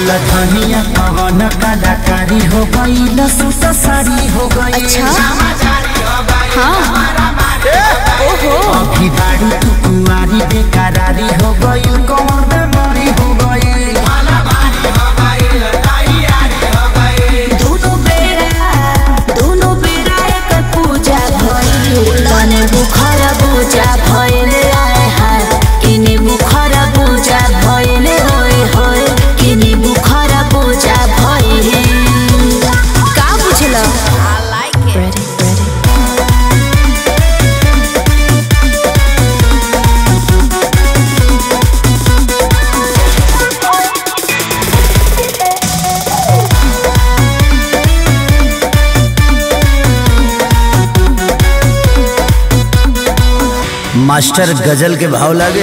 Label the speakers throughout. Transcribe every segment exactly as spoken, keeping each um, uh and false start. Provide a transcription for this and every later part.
Speaker 1: बोला धनिया पवन कलाकारी हो गई लसूट साड़ी हो गई।
Speaker 2: अच्छा हाँ ओहो
Speaker 1: अभी बाड़ी तू कुंवारी बेकरारी हो गई कौन बेमारी हो गई।
Speaker 2: दोनों बेरा दोनों बेरा एक पूजा भइल तने बुखार पूजा भइल आए हाय किने बुखार पूजा भइल होय होय किने बुखार पूजा भइल का बुझला I like it ready
Speaker 1: master गजल के भाव लागे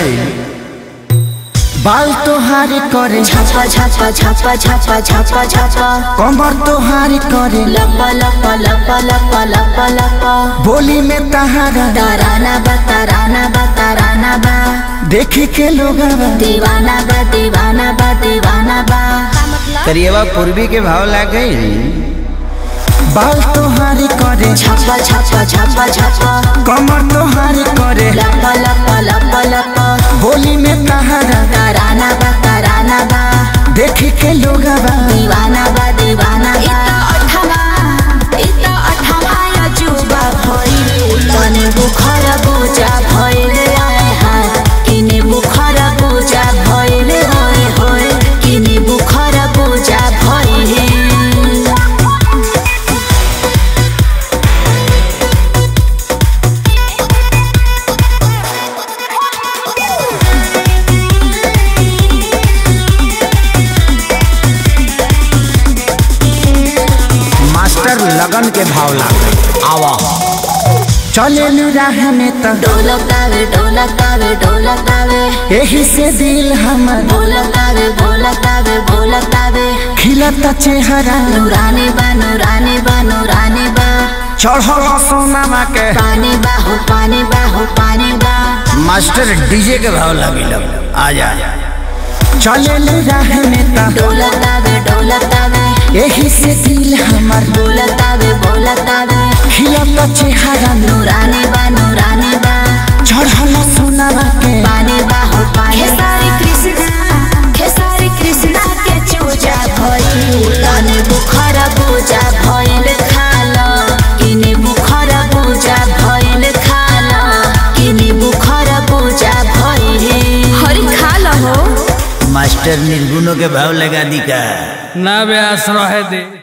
Speaker 1: बाल तोहार करे
Speaker 2: छापा छापा छापा छापा छापा छापा
Speaker 1: कमर तोहार करे
Speaker 2: लपा लपा लपा लपा लपा लपा
Speaker 1: बोली में तहारा
Speaker 2: ताराना बा ताराना बा ताराना बा
Speaker 1: देखे के लोग
Speaker 2: दीवाना बा दीवाना बा दीवाना बा
Speaker 1: करिएवा पूर्वी के भाव लागे बाल तोहार करे
Speaker 2: छापा छापा छापा छापा
Speaker 1: कमर तोहार करे
Speaker 2: लपा लपा लपा लपा
Speaker 1: बोली में तहारा
Speaker 2: ताराना बा ताराना बा
Speaker 1: देखे के लोग
Speaker 2: दीवाना बा दीवाना बा इता अठवा इता अठवा अजूबा भइल तने बुखार पूजा भइल आए हाय किने बुखार पूजा भइल होय होय किने बुखार पूजा भइल।
Speaker 1: लगन के भाव लागे आवा चले राह में तो
Speaker 2: ढोलकावे ढोलकावे ढोलकावे
Speaker 1: यही से दिल हमर
Speaker 2: ढोलकावे ढोलकावे ढोलकावे
Speaker 1: खिलता चेहरा
Speaker 2: नूरानी बा नूरानी बा नूरानी बा
Speaker 1: चढ़ल सोनामा के
Speaker 2: पानी बा हो पानी बा हो पानी बा
Speaker 1: मास्टर डीजे के भाव लागे लग आजा चले राह में तो
Speaker 2: ढोलकावे ढोलकावे
Speaker 1: यही से दिल हमर
Speaker 2: बोलतावे बोलतावे
Speaker 1: खिलता चेहरा
Speaker 2: नूरानी बा नूरानी बा
Speaker 1: चढ़ल सोनामा के
Speaker 2: पानी बा हो पानी खेसारी कृष्णा खेसारी कृष्णा के चूजा भइल तने बुखार पूजा भइल खाला किने बुखार पूजा भइल खाला किने बुखार पूजा भइल हरि खाला हो।
Speaker 1: मास्टर निर्गुणों के भाव लगा दी का
Speaker 3: ना बे आश्रय दे।